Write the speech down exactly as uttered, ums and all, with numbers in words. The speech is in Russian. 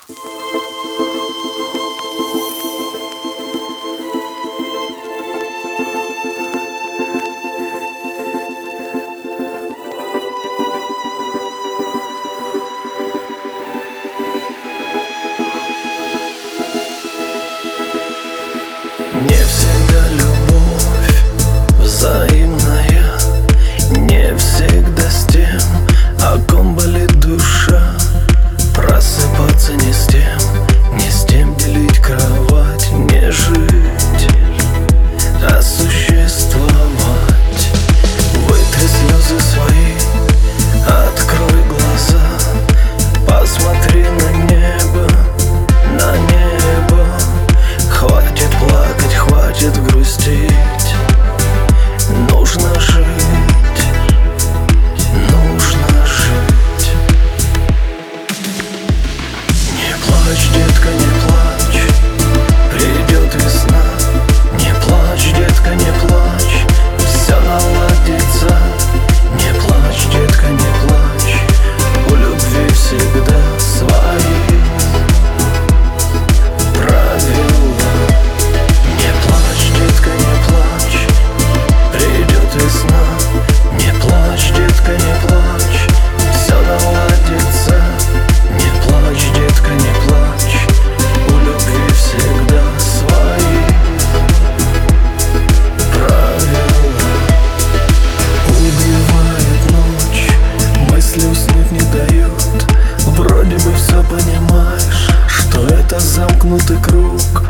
Не всегда любовь взаимная, не всегда с тем, о ком болит душа. Просыпаться не с тем, не с тем делить кровать, не жить, а существовать. Вытри слезы свои, открой глаза, посмотри на небо, на небо. Хватит плакать, хватит грустить, нужно жить, нужно жить. Не плачь, детка, не плачь, придет весна. Не плачь, детка, не плачь, все наладится. Не плачь, детка, не плачь, у любви всегда свои правила. Не плачь, детка, не плачь, придет весна. Не плачь, детка, не плачь, все наладится. Не плачь, детка, не плачь, у любви всегда свои правила. Убивает ночь, мысли уснуть не дают. Вроде бы все понимаешь, что это замкнутый круг,